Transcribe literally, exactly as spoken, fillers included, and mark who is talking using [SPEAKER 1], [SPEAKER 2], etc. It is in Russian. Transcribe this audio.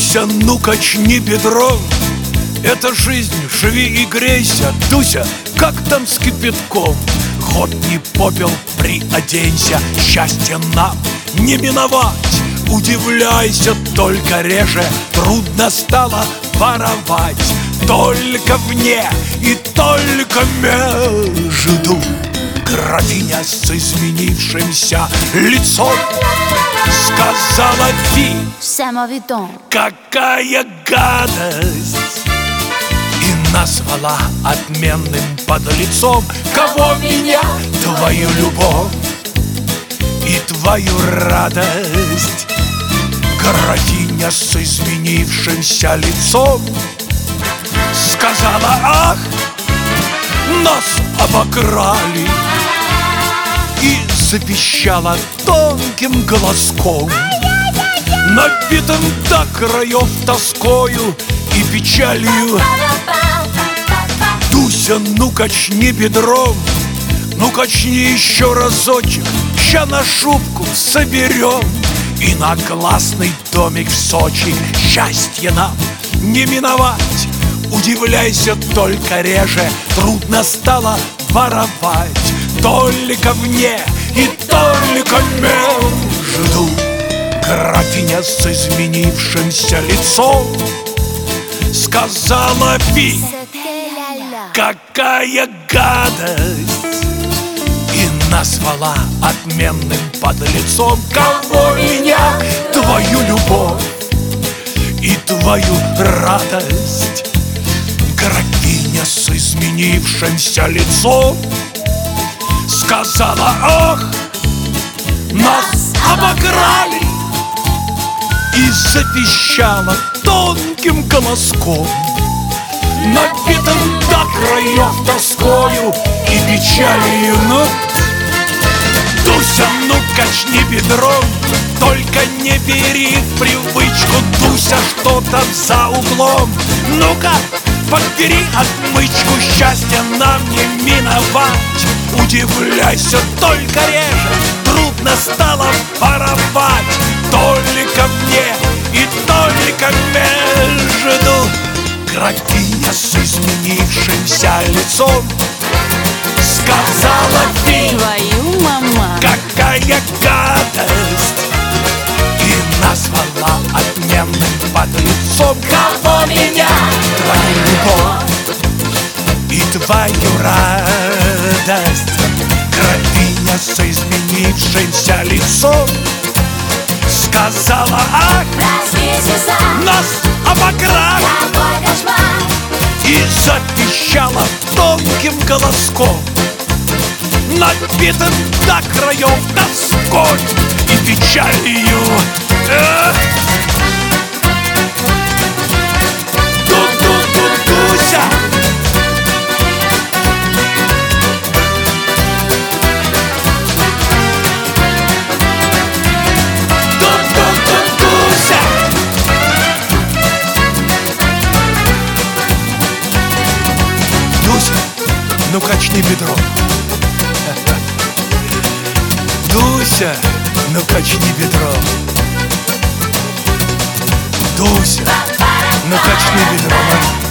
[SPEAKER 1] Дуся, ну качни бедром, это жизнь, живи и грейся. Дуся, как там с кипятком? Год не попел, приоденься, счастье нам не миновать. Удивляйся, только реже трудно стало воровать. Только вне и только между графиня с изменившимся лицом сказала: Фи, какая гадость! И назвала отменным подлецом. Кого меня? Твою любовь и твою радость. Графиня с изменившимся лицом сказала: ах, нас обокрали. И запищала тонким голоском, набитым до краев тоскою и печалью: Дуся, ну качни бедром, ну качни еще разочек, ща на шубку соберем и на классный домик в Сочи. Счастье нам не миновать. Удивляйся, только реже трудно стало воровать. Только вне и только между графиня с изменившимся лицом сказала: Фи, какая гадость! И назвала отменным подлецом. Кого меня? Твою любовь и твою радость. Графиня с изменившимся лицом сказала: ах, нас обокрали. И запищала тонким голоском, набитым до краев тоскою и печалью: ну, Дуся, ну качни бедром, только не бери в привычку, Дуся, что там за углом. Ну-ка, подбери отмычку, счастья нам не миновать. Удивляйся, только реже трудно стало воровать. Только мне и только между графиня с изменившимся лицом сказала: Фи,
[SPEAKER 2] твою мама,
[SPEAKER 1] какая гадость! И назвала отменным подлецом. Кого меня? Твою любовь и твою радость. Графиня с изменившимся лицом сказала: ах, нас обокрали. И запищала тонким голоском, набитым до краев тоской и печалью: эх, Ду-ду-ду-дуся, Ду-ду-ду-дуся. Дуся, ну качни бедром. Дуся, ну качни бедром. Дуся, ну качни бедром.